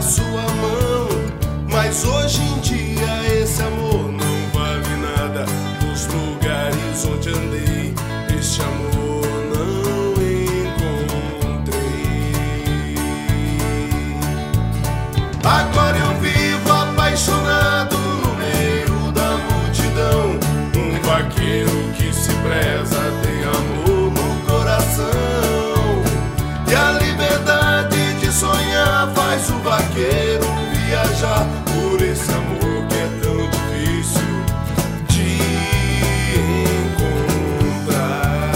sua mão. Mas hoje em dia esse amor não vale nada. Nos lugares onde andei, este amor não encontrei. Agora eu vivo apaixonado no meio da multidão. Um vaqueiro que se preza, tem amor no coração. E a liberdade de sonhar faz o vaqueiro viajar por esse amor que é tão difícil de encontrar.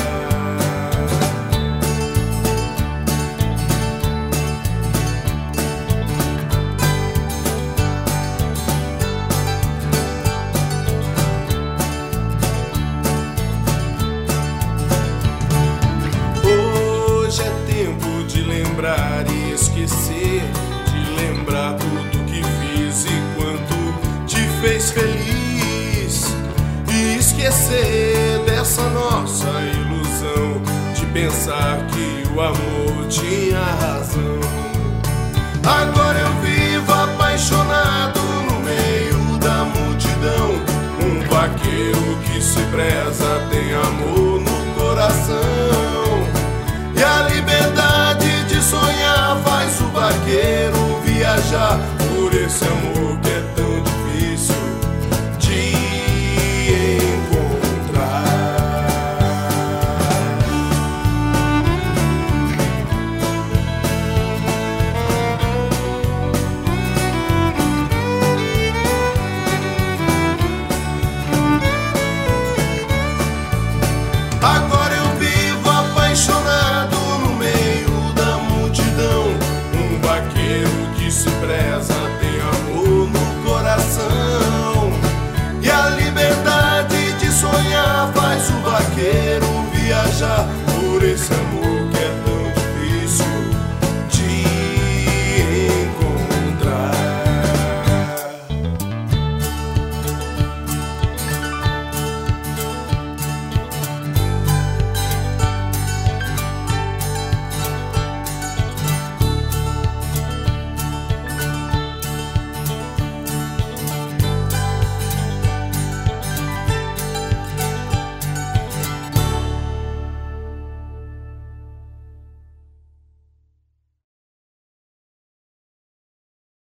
Hoje é tempo de lembrar e esquecer, de lembrar tudo que fiz e quanto te fez feliz, e esquecer dessa nossa ilusão de pensar que o amor tinha razão. Agora eu vivo apaixonado no meio da multidão, um vaqueiro que se preza,